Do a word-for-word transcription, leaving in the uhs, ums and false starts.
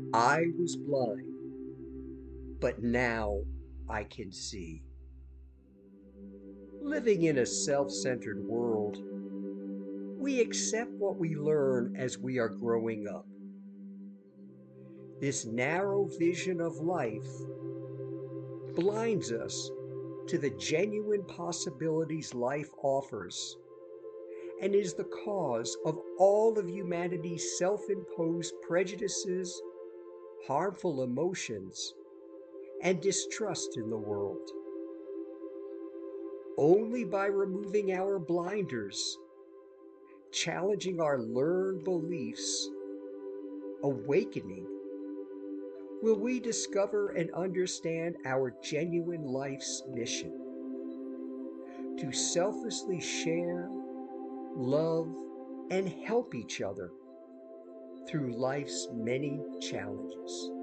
I was blind, but now I can see. Living in a self-centered world, we accept what we learn as we are growing up. This narrow vision of life blinds us to the genuine possibilities life offers and is the cause of all of humanity's self-imposed prejudices, harmful emotions, and distrust in the world. Only by removing our blinders, challenging our learned beliefs, awakening, will we discover and understand our genuine life's mission: to selflessly share, love, and help each other through life's many challenges.